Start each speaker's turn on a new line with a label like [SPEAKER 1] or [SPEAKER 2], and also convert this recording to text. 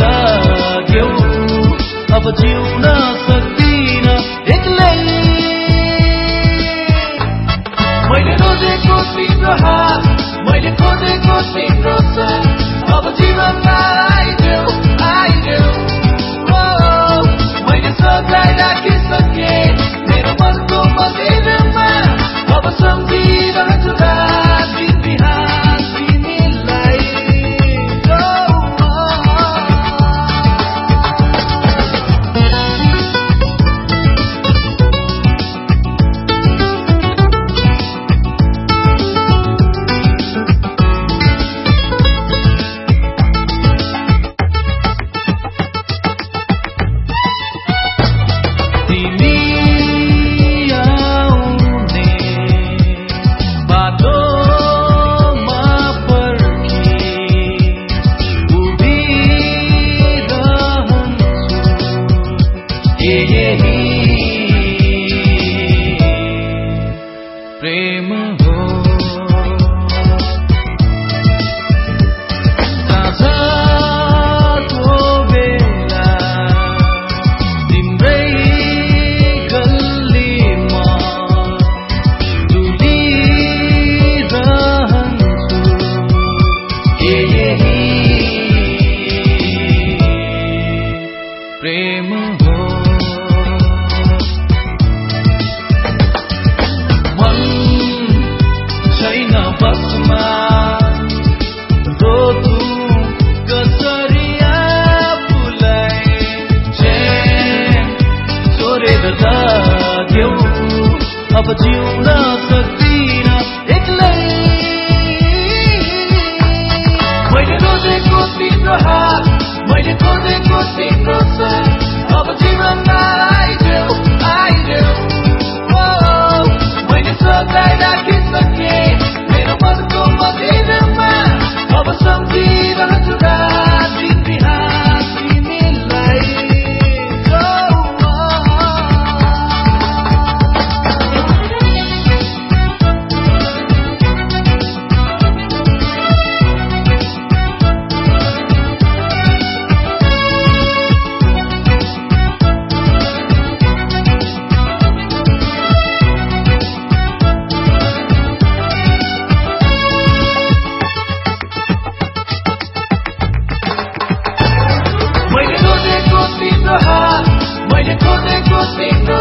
[SPEAKER 1] लाग्यो अब जिउन सक्दिन एक्लै मैले रोजेको तिम्रो हात मैले खोजेको तिम्रो साथ अब जीवनमा आइदेऊ आइदेऊ मैले सधैँ राखिसके मेरो मनको मन्दिरमा अब सम्झिरहन्छु रात दिन बिहान तिमीलाई प्रेम हो साँझको बेला तिम्रै गल्लीमा डुलिरहन्छु प्रेम हो बसमा रोधु कसरी आफूलाई छोडेर लाग्यो अब जिउन सक्दिन एक्लै मैले रोजेको तिम्रो हात मैले खोजेको तिम्रो साथ अब जीवनमा आइदेऊ आइदेऊ मैले सधैँ राखिसके मनको मन्दिरमा अब सम्झिरहन्छु रात दिन बिहान तिमीलाई मैले खोजेको तिम्रो